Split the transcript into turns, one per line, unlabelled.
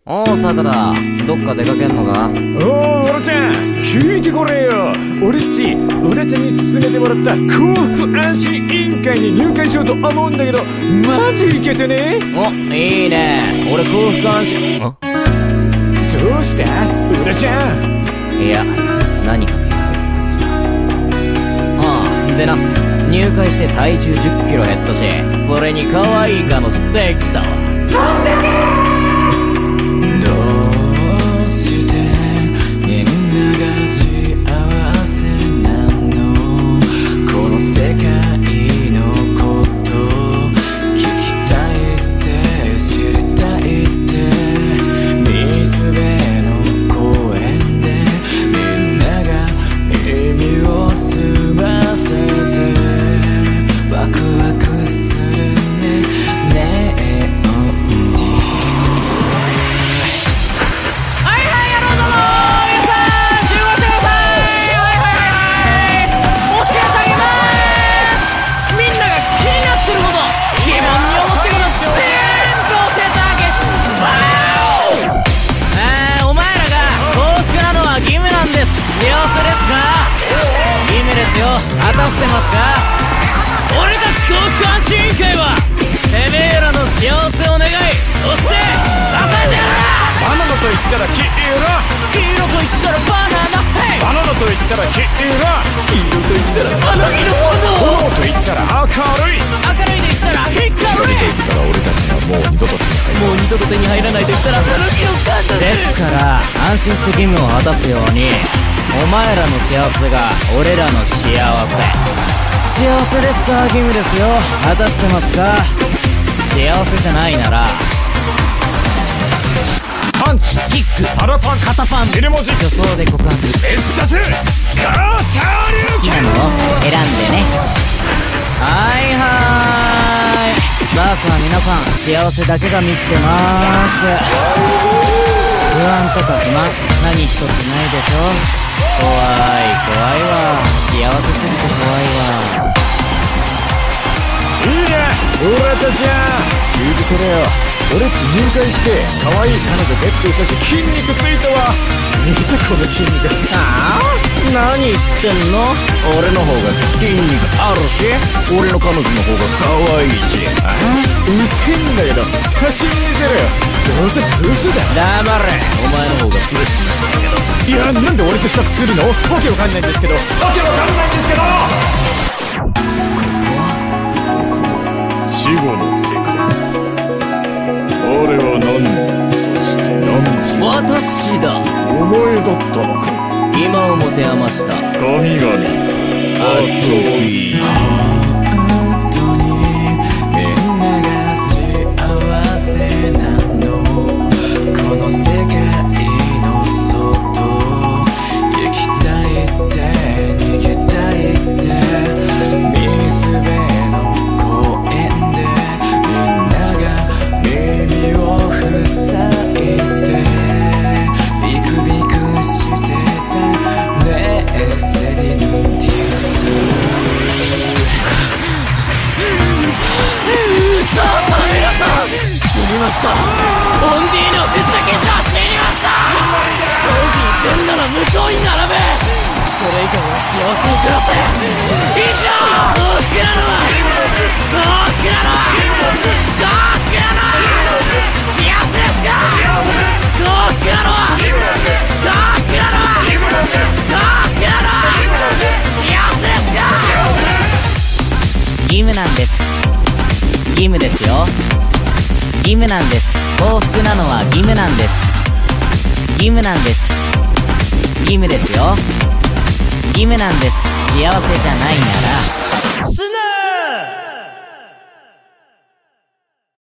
おー、坂田、どっか出かけんのか？
おー、俺ちゃん、聞いてこれよ。俺っち、俺ちゃんに勧めてもらった幸福安心委員会に入会しようと思うんだけど、マジイケてね。
お、いいね。俺幸福安心。
どうした俺ちゃん。
いや、何か気が入る感じだ。ああ、でな、入会して体重10キロ減ったし、それに可愛い彼女できたわ。幸せですか？義務ですよ。果たしてますか？俺たち幸福安心委員会はてめえらの幸せを願い、そして支えてやる。
バナナと言ったら黄色、
黄色と言ったらバナナ、ヘイ。
バナナと言ったら黄色、
黄色と言ったらバナナの
炎と言ったら明るい、
明るいと言ったら光
光と言ったら俺たちがもう二度と手に入らない。
もう二度と手に入らないと言ったらですから安心して義務を果たすように、お前らの幸せが俺らの幸せ。幸せですか？義務ですよ。果たしてますか？幸せじゃないなら
パンチ、
キック、
パラパン、
肩パン、
汁文字、
女装で告白、
エスシャス、カーシャー流
好きなのを選んでね。はいはーい。さあさあ皆さん、幸せだけが満ちてまーす。不安とか不満何一つないでしょ。怖い怖いわ。幸せすぎて怖いわ。
いいね、俺たちゃ聞いてくれよ。俺っち入会して可愛い彼女ゲットしたし、筋肉ついたわ。見てこの筋肉。
ああ、何言ってんの？俺の方が筋肉あるし、俺の彼女の方が可愛いし。
うせんだけど写真見せるよ。どうせブスだ。
黙れ。お前の方がブスなんだけど。
いや、なんで俺と比較するの？わけわかんないんですけど、わけわかんないんですけど。死後の世界。我は何時、そして何時。
私だ。
お前だったのか。
今を持て余した
神々遊び。
オンディーノ・ふざけさ死にました。葬儀に出んなら向こうに並べ。それ以外は幸せに暮らせ。以上。幸福なのは幸福なのは幸福なのは幸せですか？幸福なのは幸福なのは幸福なのは幸せですか？義務なんです。義務ですよ。義務なんです。幸福なのは義務なんです。義務なんです。義務ですよ。義務なんです。幸せじゃないなら